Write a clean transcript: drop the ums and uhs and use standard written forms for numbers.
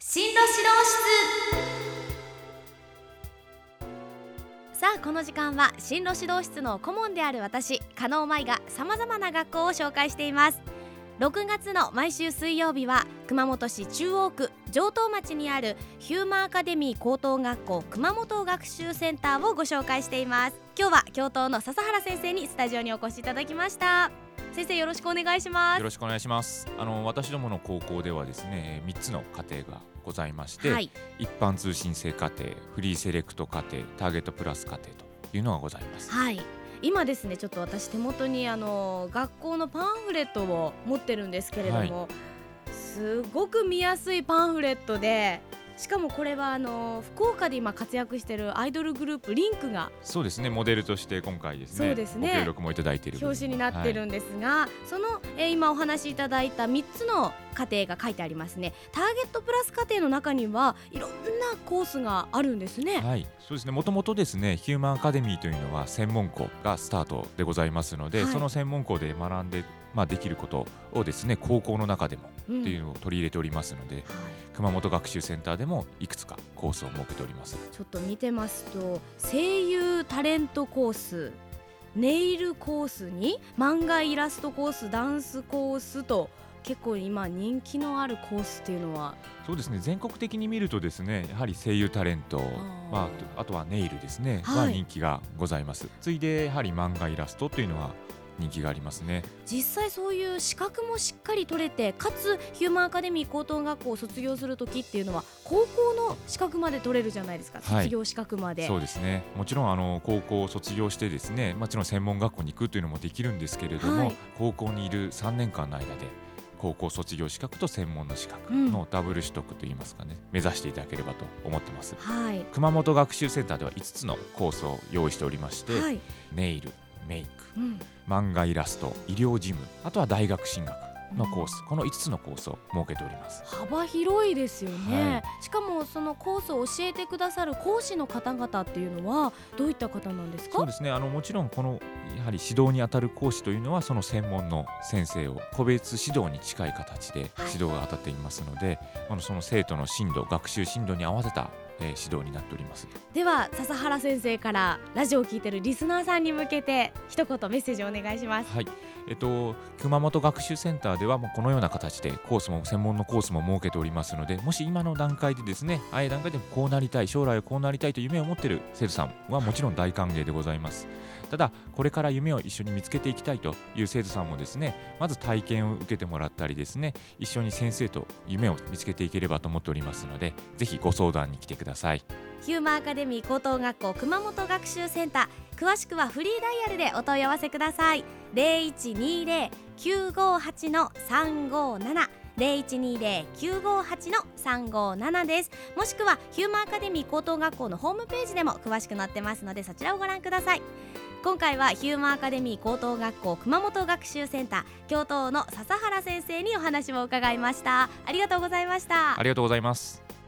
進路指導室。さあこの時間は進路指導室の顧問である私加納舞がさまざまな学校を紹介しています。6月の毎週水曜日は熊本市中央区城東町にあるヒューマンアカデミー高等学校熊本学習センターをご紹介しています。今日は教頭の笹原先生にスタジオにお越しいただきました。先生よろしくお願いします。 よろしくお願いします。私どもの高校ではですね3つの課程がございまして、 はい、 一般通信制課程、フリーセレクト課程、ターゲットプラス課程というのがございます。 はい、今ですねちょっと私手元に学校のパンフレットを持ってるんですけれども、すごく見やすいパンフレットで、しかもこれは福岡で今活躍しているアイドルグループリンクがそうですね、モデルとして今回ですね、 そうですね、 ご協力もいただいている表紙になってるんですが、その、今お話しいただいた3つの課程が書いてありますね。ターゲットプラス課程の中にはいろんなコースがあるんですね。 はい、そうですね、もともとですねヒューマンアカデミーというのは専門校がスタートでございますので、 はい、 その専門校で学んで、できることをですね高校の中でもっていうのを取り入れておりますので、熊本学習センターでもいくつかコースを設けております。 ちょっと見てますと声優タレントコース、ネイルコースに漫画イラストコース、ダンスコースと結構今人気のあるコースっていうのは。 そうですね、全国的に見るとですねやはり声優タレント、あとはネイルですね、人気がございます。次いでやはり漫画イラストというのは人気がありますね。 実際そういう資格もしっかり取れて、かつヒューマンアカデミー高等学校を卒業するときっていうのは高校の資格まで取れるじゃないですか、卒業資格まで。 そうですね、もちろん高校を卒業してですね、もちろん専門学校に行くというのもできるんですけれども、高校にいる3年間の間で高校卒業資格と専門の資格のダブル取得といいますかね、目指していただければと思ってます。熊本学習センターでは5つのコースを用意しておりまして、ネイル、メイク、漫画イラスト、医療事務、あとは大学進学のコース、この5つのコースを設けております。 幅広いですよね。しかもそのコースを教えてくださる講師の方々っていうのはどういった方なんですか？ そうですね、もちろんこのやはり指導にあたる講師というのはその専門の先生を個別指導に近い形で指導が当たっていますので、その生徒の進度、学習進度に合わせた指導になっております。 では笹原先生からラジオを聞いているリスナーさんに向けて一言メッセージをお願いします。 熊本学習センターではこのような形でコースも専門のコースも設けておりますので、もし今の段階でですね段階でこうなりたい、将来はこうなりたいという夢を持っている生徒さんはもちろん大歓迎でございます。ただこれから夢を一緒に見つけていきたいという生徒さんもですね、まず体験を受けてもらったりですね、一緒に先生と夢を見つけていければと思っておりますので、ぜひご相談に来てください。 ヒューマンアカデミー高等学校熊本学習センター、詳しくはフリーダイヤルでお問い合わせください。0120-958-357 0120-958-357 です。もしくはヒューマンアカデミー高等学校のホームページでも詳しく載ってますので、そちらをご覧ください。今回はヒューマンアカデミー高等学校熊本学習センター教頭の笹原先生にお話を伺いました。ありがとうございました。 ありがとうございます。